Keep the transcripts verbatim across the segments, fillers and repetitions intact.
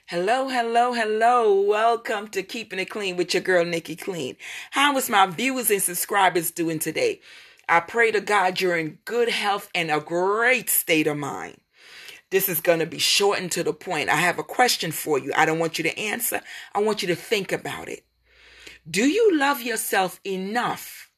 Hello, hello, hello. Welcome to Keeping It Clean with your girl, Nikki Clean. How is my viewers and subscribers doing today? I pray to God you're in good health and a great state of mind. This is going to be short and to the point. I have a question for you. I don't want you to answer. I want you to think about it. Do you love yourself enough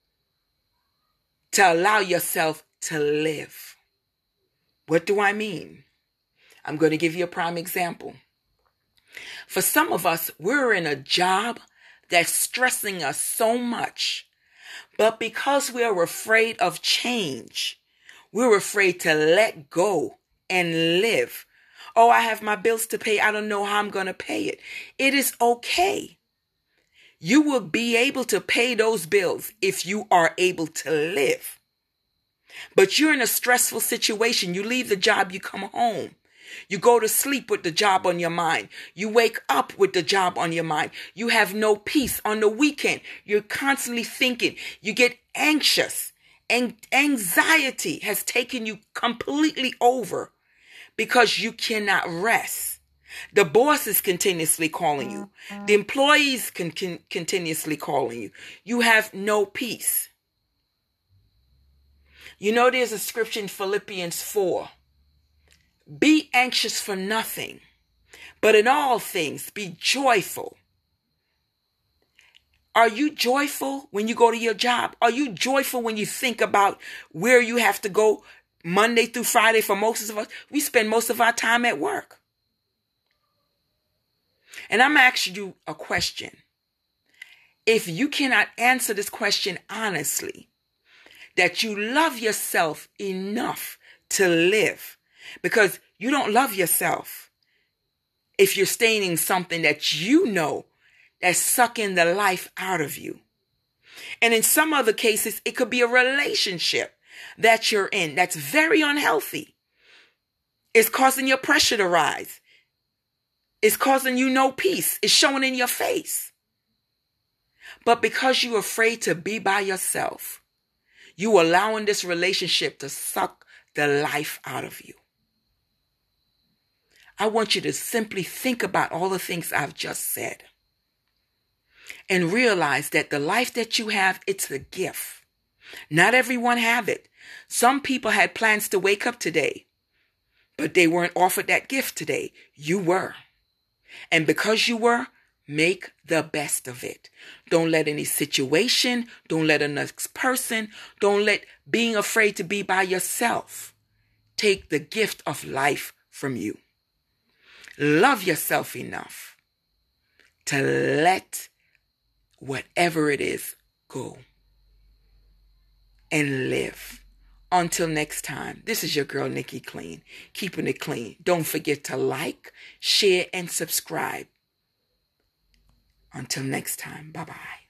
to allow yourself to live? What do I mean? I'm going to give you a prime example. For some of us, we're in a job that's stressing us so much, but because we're afraid of change, we're afraid to let go and live. Oh, I have my bills to pay. I don't know how I'm going to pay it. It is okay. You will be able to pay those bills if you are able to live. But you're in a stressful situation. You leave the job, you come home. You go to sleep with the job on your mind. You wake up with the job on your mind. You have no peace on the weekend. You're constantly thinking. You get anxious. And anxiety has taken you completely over because you cannot rest. The boss is continuously calling you. The employees can, can continuously calling you. You have no peace. You know, there's a scripture in Philippians four. Be anxious for nothing, but in all things be joyful. Are you joyful when you go to your job? Are you joyful when you think about where you have to go Monday through Friday? For most of us, we spend most of our time at work. And I'm asking you a question. If you cannot answer this question honestly, that you love yourself enough to live, because you don't love yourself if you're staying in something that you know that's sucking the life out of you. And in some other cases, it could be a relationship that you're in that's very unhealthy. It's causing your pressure to rise. It's causing you no peace. It's showing in your face. But because you're afraid to be by yourself, you allowing this relationship to suck the life out of you. I want you to simply think about all the things I've just said and realize that the life that you have, it's a gift. Not everyone have it. Some people had plans to wake up today, but they weren't offered that gift today. You were. And because you were, make the best of it. Don't let any situation, don't let a next person, don't let being afraid to be by yourself take the gift of life from you. Love yourself enough to let whatever it is go and live. Until next time, this is your girl, Nikki Clean, keeping it clean. Don't forget to like, share, and subscribe. Until next time, bye-bye.